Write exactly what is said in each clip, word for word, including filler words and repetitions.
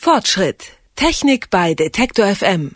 Fortschritt. Technik bei Detektor F M.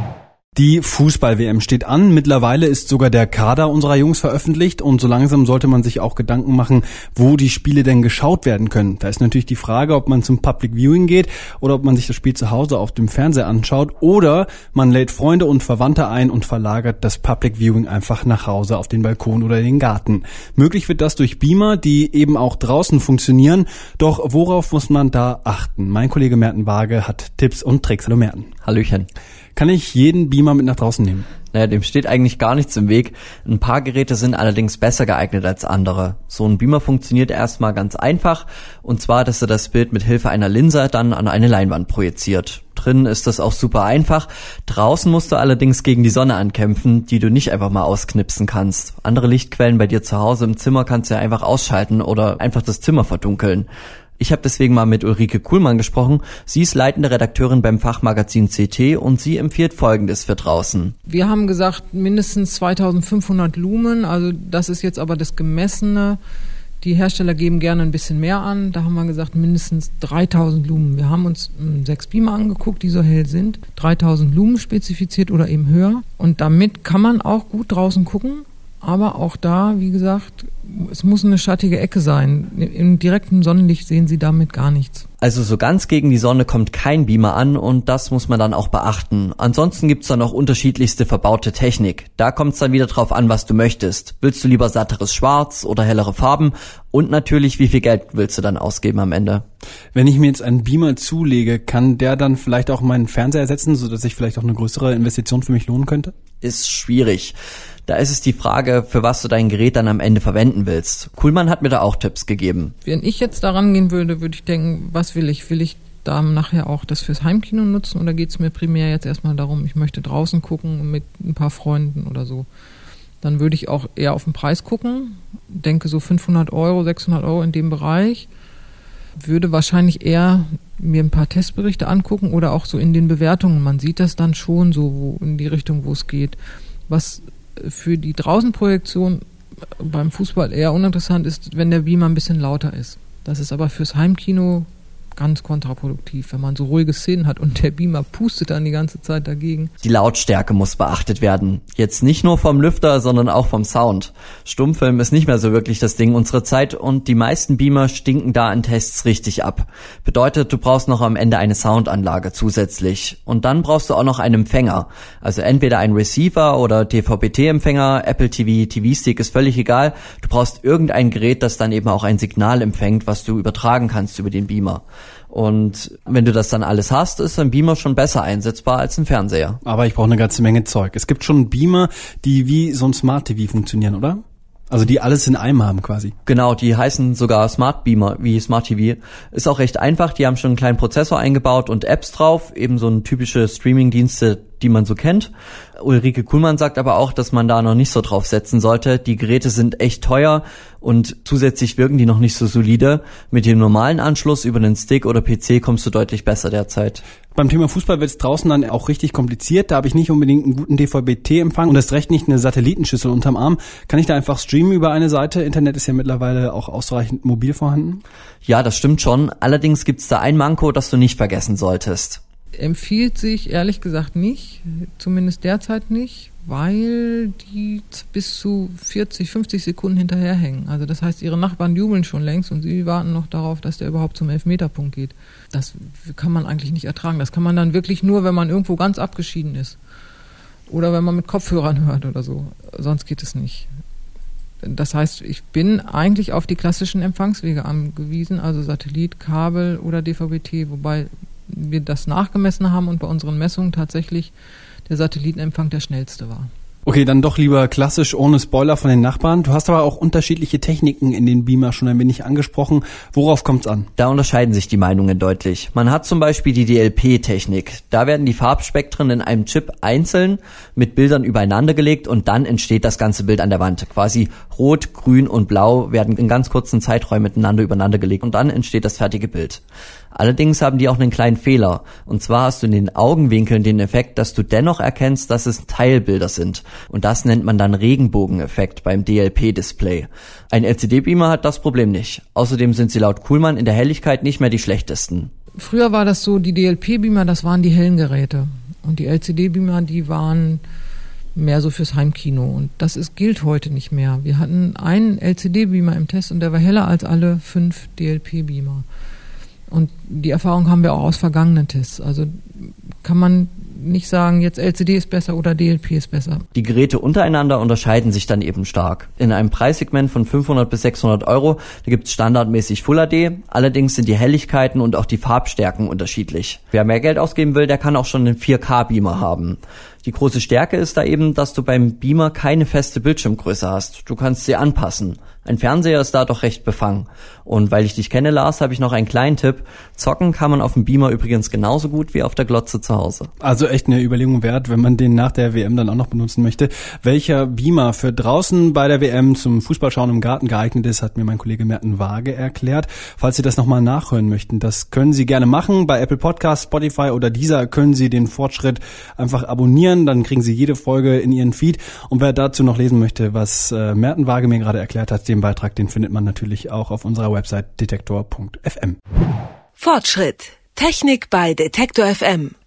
Die Fußball-W M steht an. Mittlerweile ist sogar der Kader unserer Jungs veröffentlicht und so langsam sollte man sich auch Gedanken machen, wo die Spiele denn geschaut werden können. Da ist natürlich die Frage, ob man zum Public Viewing geht oder ob man sich das Spiel zu Hause auf dem Fernseher anschaut oder man lädt Freunde und Verwandte ein und verlagert das Public Viewing einfach nach Hause auf den Balkon oder in den Garten. Möglich wird das durch Beamer, die eben auch draußen funktionieren. Doch worauf muss man da achten? Mein Kollege Merten Waage hat Tipps und Tricks. Hallo Merten. Hallöchen. Kann ich jeden Beamer mit nach draußen nehmen? Naja, dem steht eigentlich gar nichts im Weg. Ein paar Geräte sind allerdings besser geeignet als andere. So ein Beamer funktioniert erstmal ganz einfach, und zwar, dass er das Bild mit Hilfe einer Linse dann an eine Leinwand projiziert. Drinnen ist das auch super einfach. Draußen musst du allerdings gegen die Sonne ankämpfen, die du nicht einfach mal ausknipsen kannst. Andere Lichtquellen bei dir zu Hause im Zimmer kannst du ja einfach ausschalten oder einfach das Zimmer verdunkeln. Ich habe deswegen mal mit Ulrike Kuhlmann gesprochen. Sie ist leitende Redakteurin beim Fachmagazin C T und sie empfiehlt Folgendes für draußen. Wir haben gesagt, mindestens zweitausendfünfhundert Lumen, also das ist jetzt aber das Gemessene. Die Hersteller geben gerne ein bisschen mehr an. Da haben wir gesagt, mindestens dreitausend Lumen. Wir haben uns sechs Beamer angeguckt, die so hell sind. dreitausend Lumen spezifiziert oder eben höher. Und damit kann man auch gut draußen gucken. Aber auch da, wie gesagt, es muss eine schattige Ecke sein. Im direkten Sonnenlicht sehen Sie damit gar nichts. Also so ganz gegen die Sonne kommt kein Beamer an und das muss man dann auch beachten. Ansonsten gibt's dann noch unterschiedlichste verbaute Technik. Da kommt's dann wieder drauf an, was du möchtest. Willst du lieber satteres Schwarz oder hellere Farben? Und natürlich, wie viel Geld willst du dann ausgeben am Ende? Wenn ich mir jetzt einen Beamer zulege, kann der dann vielleicht auch meinen Fernseher ersetzen, sodass sich vielleicht auch eine größere Investition für mich lohnen könnte? Ist schwierig. Da ist es die Frage, für was du dein Gerät dann am Ende verwenden willst. Kuhlmann hat mir da auch Tipps gegeben. Wenn ich jetzt da rangehen würde, würde ich denken, was will ich? Will ich da nachher auch das fürs Heimkino nutzen oder geht es mir primär jetzt erstmal darum, ich möchte draußen gucken mit ein paar Freunden oder so? Dann würde ich auch eher auf den Preis gucken. Denke so fünfhundert Euro, sechshundert Euro in dem Bereich. Würde wahrscheinlich eher mir ein paar Testberichte angucken oder auch so in den Bewertungen. Man sieht das dann schon so wo, in die Richtung, wo es geht. Was für die Draußenprojektion beim Fußball eher uninteressant ist, wenn der Beamer ein bisschen lauter ist. Das ist aber fürs Heimkino ganz kontraproduktiv, wenn man so ruhige Szenen hat und der Beamer pustet dann die ganze Zeit dagegen. Die Lautstärke muss beachtet werden. Jetzt nicht nur vom Lüfter, sondern auch vom Sound. Stummfilm ist nicht mehr so wirklich das Ding unserer Zeit und die meisten Beamer stinken da in Tests richtig ab. Bedeutet, du brauchst noch am Ende eine Soundanlage zusätzlich. Und dann brauchst du auch noch einen Empfänger. Also entweder ein Receiver oder D V B T-Empfänger, Apple T V, T V-Stick, ist völlig egal. Du brauchst irgendein Gerät, das dann eben auch ein Signal empfängt, was du übertragen kannst über den Beamer. Und wenn du das dann alles hast, ist ein Beamer schon besser einsetzbar als ein Fernseher. Aber ich brauche eine ganze Menge Zeug. Es gibt schon Beamer, die wie so ein Smart T V funktionieren, oder? Also die alles in einem haben quasi. Genau, die heißen sogar Smart Beamer wie Smart T V. Ist auch recht einfach, die haben schon einen kleinen Prozessor eingebaut und Apps drauf, eben so ein typische Streaming-Dienste, die man so kennt. Ulrike Kuhlmann sagt aber auch, dass man da noch nicht so drauf setzen sollte. Die Geräte sind echt teuer und zusätzlich wirken die noch nicht so solide. Mit dem normalen Anschluss über den Stick oder P C kommst du deutlich besser derzeit. Beim Thema Fußball wird es draußen dann auch richtig kompliziert. Da habe ich nicht unbedingt einen guten D V B T-Empfang und erst recht nicht eine Satellitenschüssel unterm Arm. Kann ich da einfach streamen über eine Seite? Internet ist ja mittlerweile auch ausreichend mobil vorhanden. Ja, das stimmt schon. Allerdings gibt's da ein Manko, das du nicht vergessen solltest. Empfiehlt sich ehrlich gesagt nicht, zumindest derzeit nicht, weil die bis zu vierzig, fünfzig Sekunden hinterherhängen. Also das heißt, ihre Nachbarn jubeln schon längst und sie warten noch darauf, dass der überhaupt zum Elfmeterpunkt geht. Das kann man eigentlich nicht ertragen. Das kann man dann wirklich nur, wenn man irgendwo ganz abgeschieden ist. Oder wenn man mit Kopfhörern hört oder so. Sonst geht es nicht. Das heißt, ich bin eigentlich auf die klassischen Empfangswege angewiesen, also Satellit, Kabel oder D V B T, wobei wir das nachgemessen haben und bei unseren Messungen tatsächlich der Satellitenempfang der schnellste war. Okay, dann doch lieber klassisch ohne Spoiler von den Nachbarn. Du hast aber auch unterschiedliche Techniken in den Beamer schon ein wenig angesprochen. Worauf kommt's an? Da unterscheiden sich die Meinungen deutlich. Man hat zum Beispiel die D L P-Technik. Da werden die Farbspektren in einem Chip einzeln mit Bildern übereinander gelegt und dann entsteht das ganze Bild an der Wand. Quasi Rot, Grün und Blau werden in ganz kurzen Zeiträumen miteinander übereinander gelegt und dann entsteht das fertige Bild. Allerdings haben die auch einen kleinen Fehler. Und zwar hast du in den Augenwinkeln den Effekt, dass du dennoch erkennst, dass es Teilbilder sind. Und das nennt man dann Regenbogeneffekt beim D L P-Display. Ein L C D-Beamer hat das Problem nicht. Außerdem sind sie laut Kuhlmann in der Helligkeit nicht mehr die schlechtesten. früher war das so, die D L P-Beamer, das waren die hellen Geräte. Und die L C D-Beamer, die waren mehr so fürs Heimkino. Und das ist, gilt heute nicht mehr. Wir hatten einen L C D-Beamer im Test und der war heller als alle fünf D L P-Beamer. Und die Erfahrung haben wir auch aus vergangenen Tests. Also kann man nicht sagen, jetzt L C D ist besser oder D L P ist besser. Die Geräte untereinander unterscheiden sich dann eben stark. In einem Preissegment von fünfhundert bis sechshundert Euro, da gibt es standardmäßig Full H D, allerdings sind die Helligkeiten und auch die Farbstärken unterschiedlich. Wer mehr Geld ausgeben will, der kann auch schon einen vier K Beamer haben. Die große Stärke ist da eben, dass du beim Beamer keine feste Bildschirmgröße hast. Du kannst sie anpassen. Ein Fernseher ist da doch recht befangen. Und weil ich dich kenne, Lars, habe ich noch einen kleinen Tipp. Zocken kann man auf dem Beamer übrigens genauso gut wie auf der Glotze zu Hause. Also echt eine Überlegung wert, wenn man den nach der W M dann auch noch benutzen möchte. Welcher Beamer für draußen bei der W M zum Fußballschauen im Garten geeignet ist, hat mir mein Kollege Merten Waage erklärt. Falls Sie das nochmal nachhören möchten, das können Sie gerne machen. Bei Apple Podcasts, Spotify oder Deezer können Sie den Fortschritt einfach abonnieren. Dann kriegen Sie jede Folge in Ihren Feed. Und wer dazu noch lesen möchte, was äh, Merten Waage mir gerade erklärt hat, den Beitrag, den findet man natürlich auch auf unserer Website detektor punkt f m. Fortschritt. Technik bei Detektor F M.